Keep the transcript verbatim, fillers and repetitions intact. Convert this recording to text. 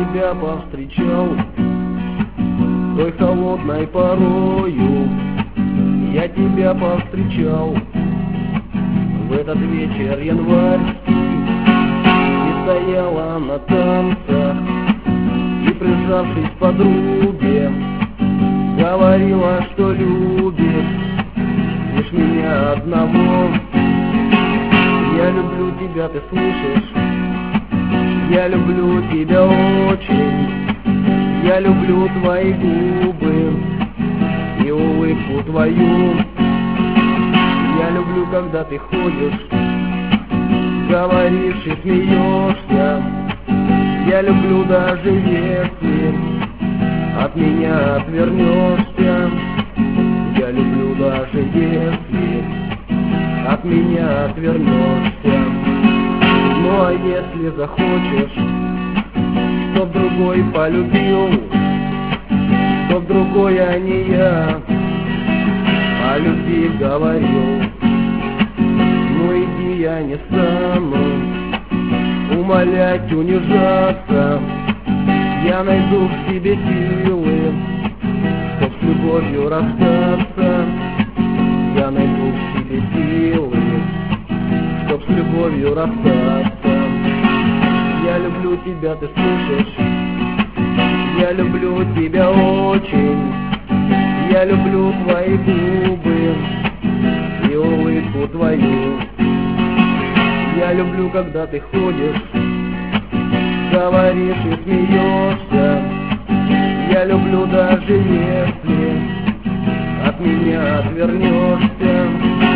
тебя повстречал той холодной порою. Я тебя повстречал в этот вечер январский. И стояла на танцах и, прижавшись к подруге, говорила, что любит лишь меня одного. Я люблю тебя, ты слышишь? Я люблю тебя очень. Я люблю твои губы и улыбку твою. Я люблю, когда ты ходишь, говоришь и смеешься. Я люблю, даже если от меня отвернешься. Я люблю, даже если от меня отвернешься. Ну а если захочешь, чтоб другой полюбил, чтоб другой, а не я, о любви говорил, ну иди, я не стану умолять, унижаться. Я найду в себе силы, чтоб с любовью расстаться. Я найду в себе силы, чтоб с любовью расстаться. Я люблю тебя, ты слышишь? Я люблю тебя очень. Я люблю твои губы и улыбку твою. Я люблю, когда ты ходишь, говоришь и смеешься. Я люблю, даже если от меня отвернешься.